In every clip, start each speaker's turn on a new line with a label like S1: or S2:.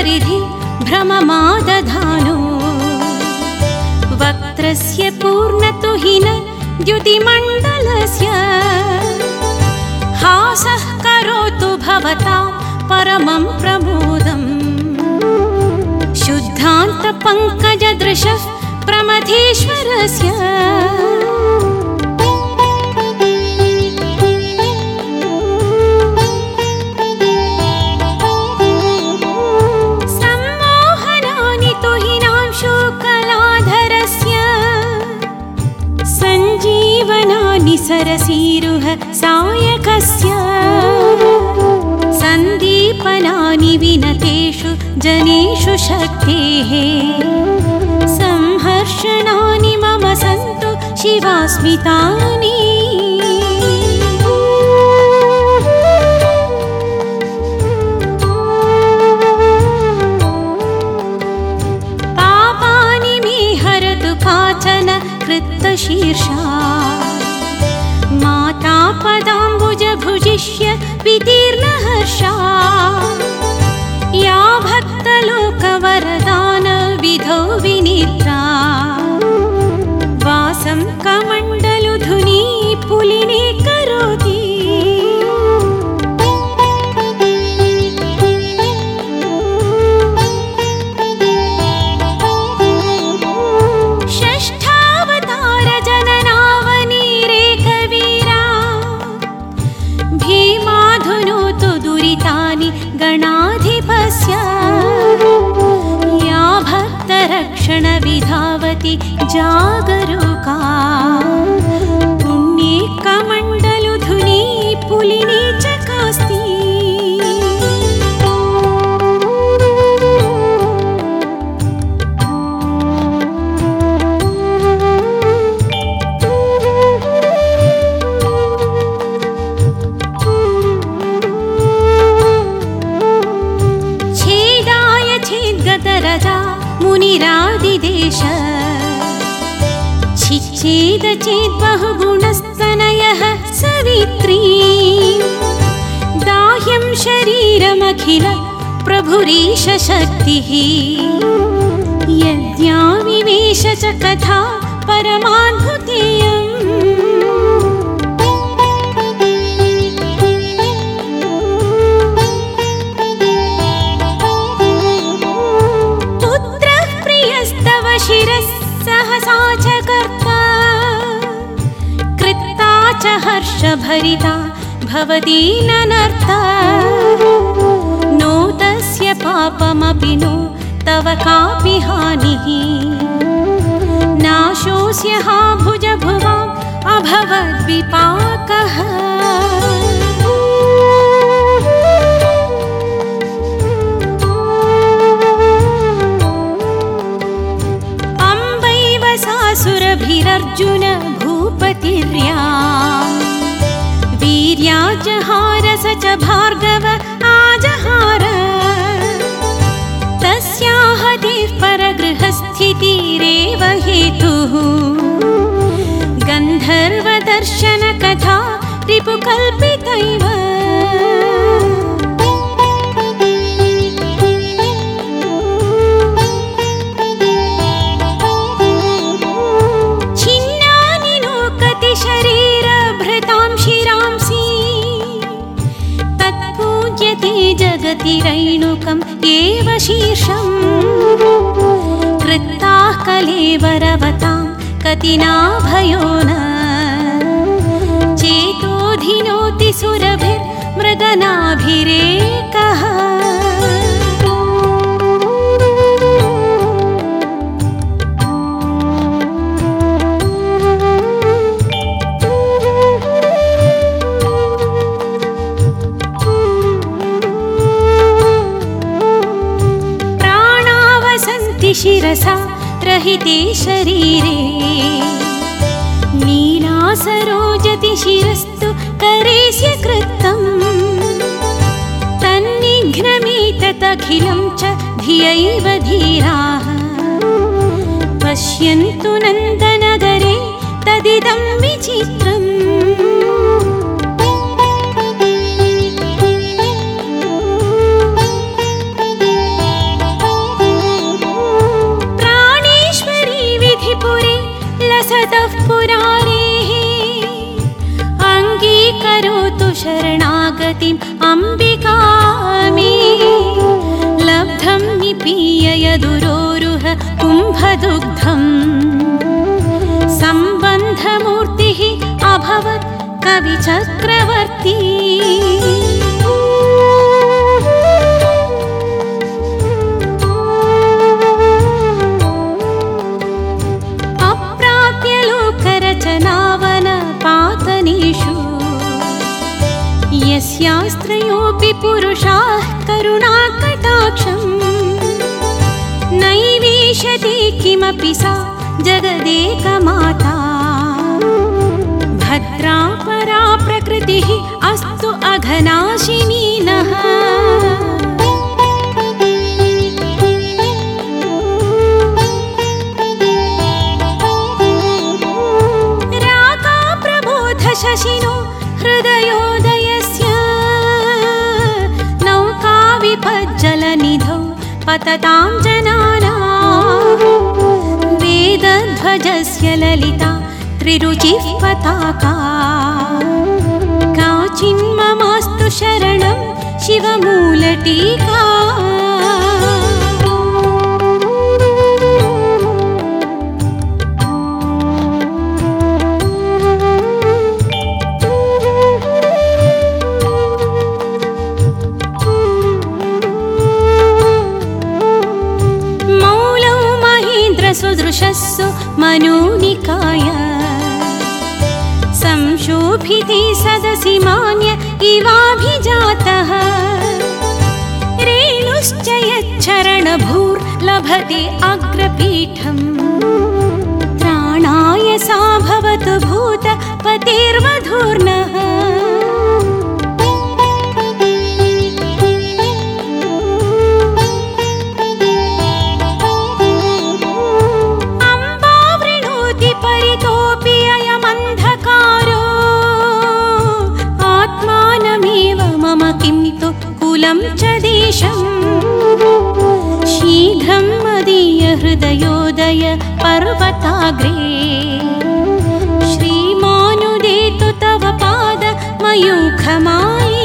S1: परिधि भ्रममादधानो वक्त्रस्य पूर्णतुहिन द्युतिमण्डलस्य हासः करोतु भवतां परमं प्रमोदम् शुद्धान्तपङ्कजदृशः प्रमथेश्वरस्य सम्मोहनानि तुहिनांशु कलाधरस्य सञ्जीवनानि सरसीरुह सायकस्य सन्दीपनानि विनतेषु जनेषु शक्तेः संहर्षणानि मम सन्तु शिवास्मितानि पापानि मे हरतु काचन कृत्तशीर्षा माता पदाम्बुज भुजिष्य वितीर्णहर्षा या भक्तलोकवरदान विधौ विनिद्रा वासं कमण्डलुधुनी पुलिने करोति षष्ठावतार जननावनीरेकवीरा भीमाधुनोतु दुरितानि गणाधिपस्य या भक्तरक्षणविधावति जागरूका पुण्ये कमण्डलुधुनी पुलिने चकास्ति मुनिरादिदेश छिच्छेद चेत् बहुगुणस्तनयः सवित्री दाह्यं शरीरमखिल प्रभुरीश शक्तिः यज्ञाविवेश च कथा परमाद्भुतेयम् सहसा च कर्ता कृत्ता च हर्षभरिता भवती ननर्ता नो तस्य पापमपि नो तव कापि हानिः नाशोऽस्य हा भुजभुवाम् अभवद्विपाकः सुरभिरर्जुन भूपतिर्या वीर्याजहार स च भार्गव आजहार तस्याः देः परगृहस्थितिरेव हेतुः गन्धर्वदर्शनकथा रिपुकल्पितैव रैणुकम् एव शीर्षम् कृत्ताः कलेवरवतां कतिनाभयो न चेतोऽधिनोति सुरभिर्मृगनाभिरेकः शिरसा रहिते शरीरे नीलासरोजति शिरस्तु करेस्य कृत्तम् तन्निघ्नमेतदखिलं च धियैव धीराः पश्यन्तु नन्दनगरे तदिदं विचित्रम् गोहदुग्धम् सम्बन्धमूर्तिः अभवत् कविचक्रवर्ती अप्राप्य लोकरचनावनपातनेषु यस्यास्त्रयोऽपि पुरुषाः करुणाकटाक्षम् नैवेशति किमपि सा जगदेकमाता भद्रा परा प्रकृतिः अस्तु अघनाशिनी नः रागा प्रबोध शशिनो हृदयोदयस्य नौका विपज्जलनिधौ पततां जनानां वेदध्वजस्य ललिता त्रिरुचिः पताका काचिन्ममास्तु शरणं शिवमूलटीका मौलौ महेन्द्रसुदृशस्सु मनोनिकाय संशोभिते सदसि मान्य इवाभिजातः रेणुश्च यच्चरणभूर्लभते अग्रपीठम् त्राणाय सा भवतु भूतपतेर्वधूर्नः अम्बा वृणोति परितोऽपि अयमन्धकारो आत्मानमेव मम किं तु कुलं च देशम् शीघ्रं मदीय हृदयोदय पर्वताग्रे श्रीमानुदेतु तव पाद मयूखमाली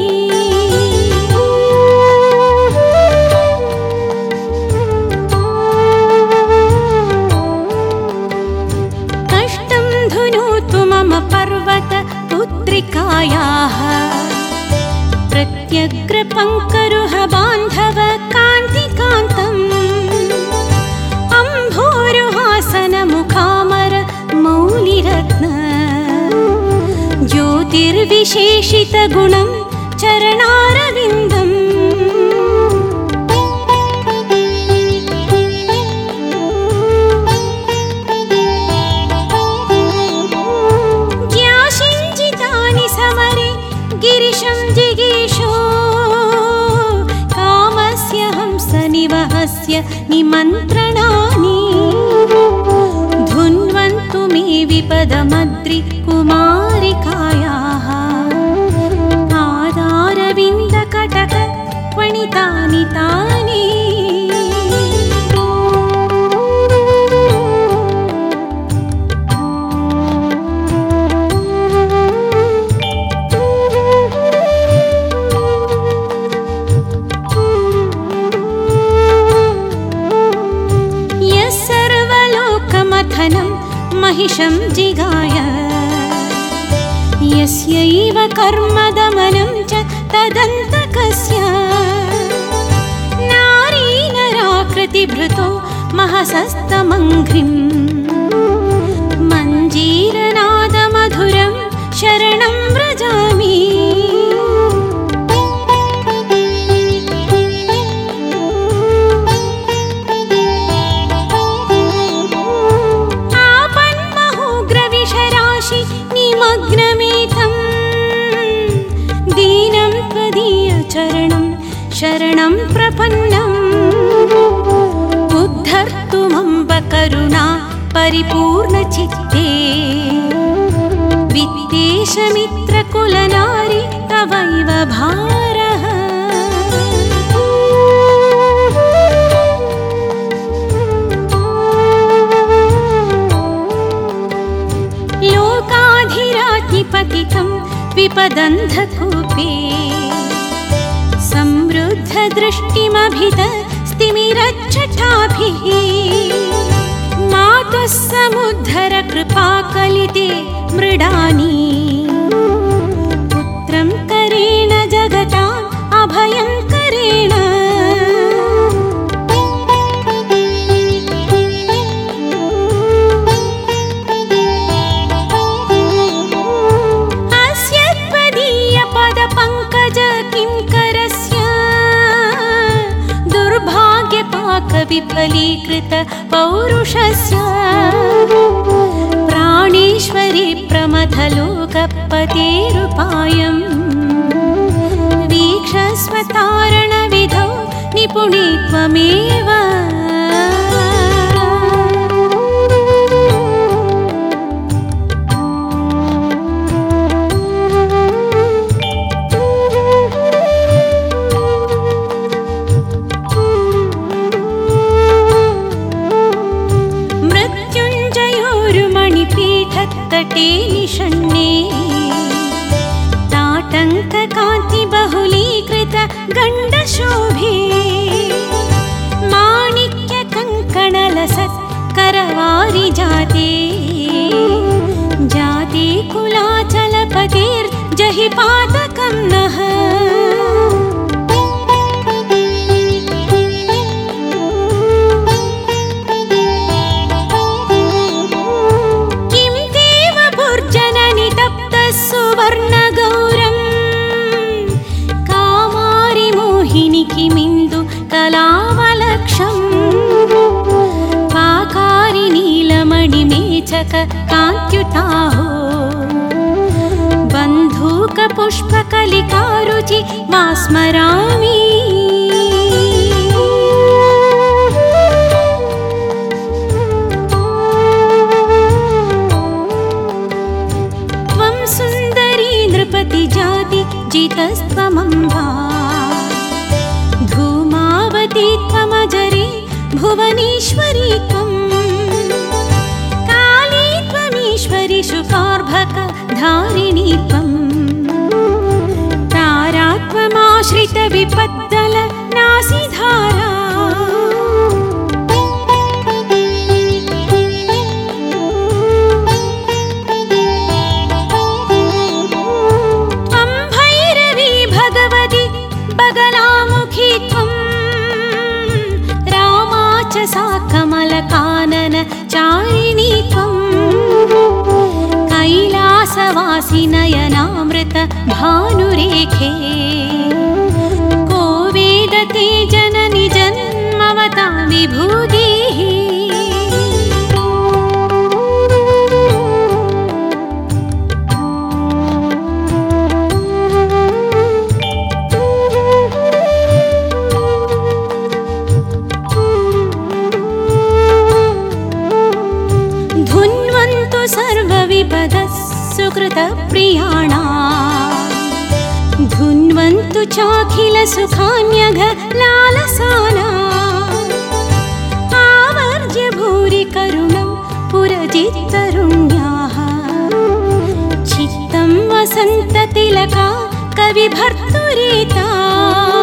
S1: कष्टं धुनोतु मम पर्वत पुत्रिकायाः प्रत्यग्रपङ्करुह बान्धव कान्तिकान्तम् अम्भोरुहासनमुखामर मौलिरत्न ज्योतिर्विशेषितगुणं चरणारविन्दम् ज्याशिञ्जितानि समरे गिरिशं जिगीषो कामस्य हंसनिवहस्य निमन्त्रणानि धुन्वन्तु मे विपदमद्रि कुमारिकायाः पादारविन्दकटक त्वणितानि तानि महिषं जिगाय यस्यैव कर्मदमनं च तदन्तकस्य नारीनराकृतिभृतो महसस्तमङ्घ्रिं मञ्जीरनादमधुरं शरणं व्रजामि निमग्नमेतं दीनं त्वदीयचरणं शरणं प्रपन्नम् उद्धर्तुमम्ब करुणा परिपूर्णचित्ते वित्तेशमित्रकुलनारि तवैव भारः लोकाधिराज्ञिपतितं विपदन्धकूपे समृद्धदृष्टिमभित तिमिरच्छटाभिः मातुः समुद्धर कृपाकलिते मृडानी पुत्रं करेण जगताम् अभयं करेण विफलीकृत पौरुषस्य प्राणेश्वरी प्रमथलोकपतेरुपायम् वीक्षस्व तारणविधौ निपुणे त्वमेव तटे निषण्णे ताटङ्ककान्ति बहुलीकृत गण्डशोभे माणिक्य कङ्कणलसत् करवारि जाते जाते कुलाचलपतेर्जहि पातकं नः किमिन्दु कलावलक्षम् पाकारि नीलमणिमेचक कान्त्युताहो बन्धूकपुष्पकलिकारुचि मा स्मरामि त्वं सुन्दरी नृपतिजाति जितस्त्वमम्बा धूमावती त्वमजरे भुवनेश्वरी त्वं काली त्वमीश्वरी शुकार्भक धारिणी त्वं तारा त्वमाश्रित विपद्दल नासिधारा त्वं भैरवी भगवती बगलामुखी त्वं सा कमलकानन चारिणी त्वं कैलासवासि नयनामृत भानुरेखे को वेदते जननि जन्मवता विभूतिः सुकृतप्रियाणां धुन्वन्तु चाखिल सुखान्यघ लालसाना आवर्ज्य भूरि करुणं पुरजित्तरुण्याः चित्तं वसन्ततिलका कविभर्तुरीता